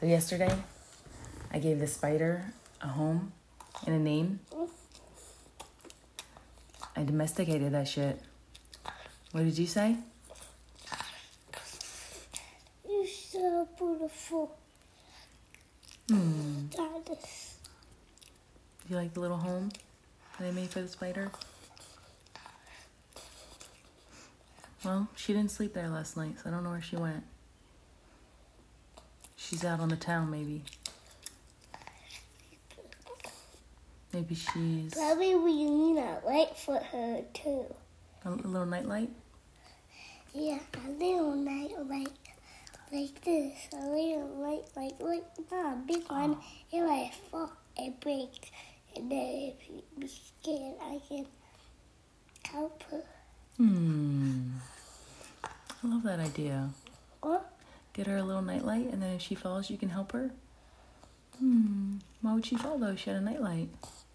So yesterday, I gave the spider a home and a name. I domesticated that shit. What did you say? You're so beautiful. Do you like the little home that I made for the spider? Well, she didn't sleep there last night, so I don't know where she went. She's out on the town, maybe. Maybe she's... Probably we need a light for her, too. A little nightlight? Yeah, a little night light like this. A little light like not a big one. If I fall, it breaks. And then if you be scared, I can help her. I love that idea. What? Get her a little nightlight, and then if she falls, you can help her? Why would she fall, though? She had a nightlight.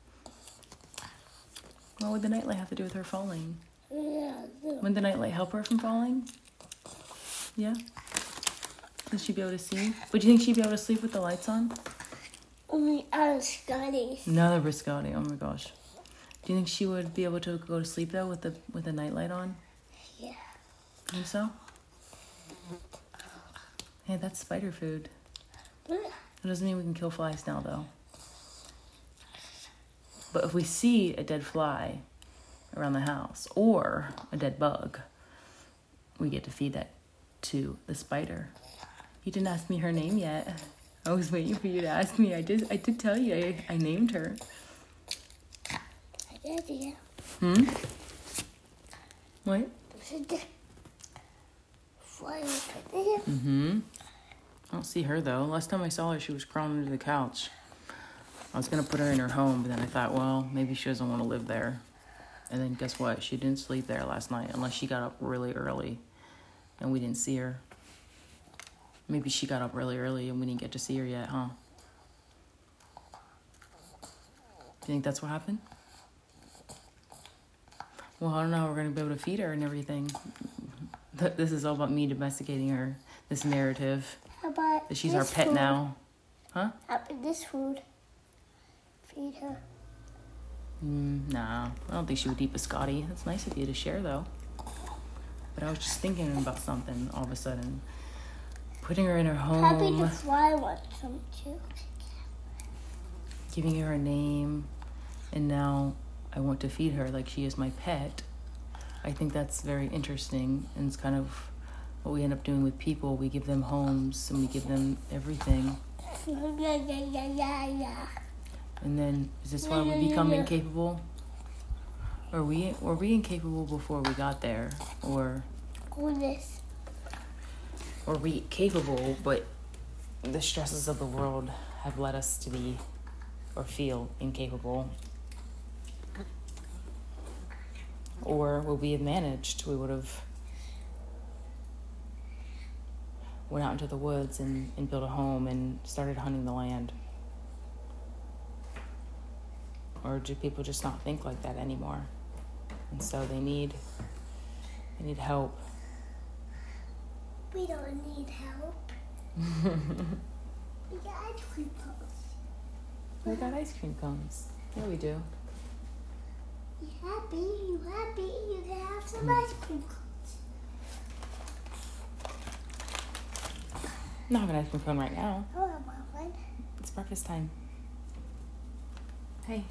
What would the nightlight have to do with her falling? Yeah. Wouldn't the nightlight help her from falling? Yeah? Would she be able to see? Would you think she'd be able to sleep with the lights on? Only on Scotty. Another biscotti. Oh my gosh. Do you think she would be able to go to sleep though with the nightlight on? Yeah. Think so? Hey, that's spider food. It doesn't mean we can kill flies now though. But if we see a dead fly around the house or a dead bug, we get to feed that to the spider. You didn't ask me her name yet. I was waiting for you to ask me. I did tell you I named her. I did, yeah. What? Fly over there. I don't see her though. Last time I saw her, she was crawling under the couch. I was gonna put her in her home, but then I thought, well, maybe she doesn't want to live there. And then guess what? She didn't sleep there last night unless she got up really early and we didn't see her. Maybe she got up really early and we didn't get to see her yet, huh? Do you think that's what happened? Well, I don't know. We're going to be able to feed her and everything. This is all about me domesticating her. This narrative How about that she's this our pet food? now. Huh? How about this food? Feed her. Nah, I don't think she would eat biscotti. That's nice of you to share, though. But I was just thinking about something all of a sudden. Putting her in her Probably home, the fly wants some too. giving her a name, and now I want to feed her like she is my pet. I think that's very interesting, and it's kind of what we end up doing with people. We give them homes, and we give them everything. Yeah. And then, is this why we become incapable? Were we incapable before we got there? Or Goodness. were we capable, but the stresses of the world have led us to be or feel incapable? Or would we have managed? We would have went out into the woods and built a home and started hunting the land. Or do people just not think like that anymore? And so they need help. We don't need help. We got ice cream cones. We got ice cream cones. Yeah, we do. You happy? You happy? You can have some ice cream cones. I'm not having an ice cream cone right now. Oh, I want one. It's breakfast time. Hey.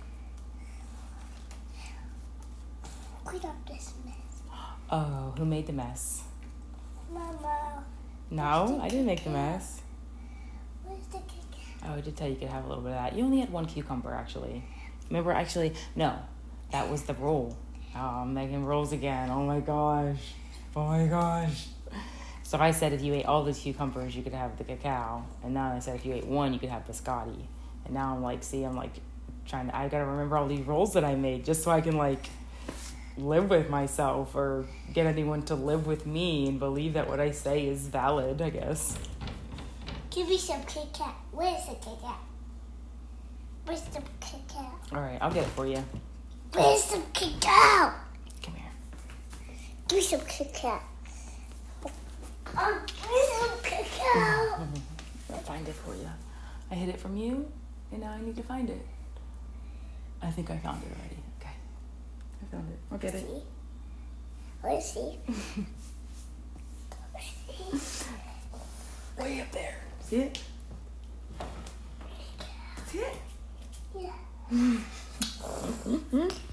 Clean up this mess. Oh, who made the mess? Mama, No, I didn't make the mess. where's the cake? Oh, I did tell you could have a little bit of that. You only had one cucumber, actually. Remember, actually, no. That was the rule. Oh, I'm making rules again. Oh, my gosh. Oh, my gosh. So I said if you ate all the cucumbers, you could have the cacao. And now I said if you ate one, you could have biscotti. And now I'm like, I got to remember all these rules that I made just so I can, live with myself or get anyone to live with me and believe that what I say is valid, I guess. Give me some Kit Kat. Where's the Kit Kat? Where's the Kit Kat? All right, I'll get it for you. Where's the Kit Kat? Come here. Give me some Kit Kat. Give me some Kit Kat. find it for you. I hid it from you, and now I need to find it. I think I found it already. Okay. I found it. I'll get it. See? Let's see. Way up there. See it? See it? Yeah.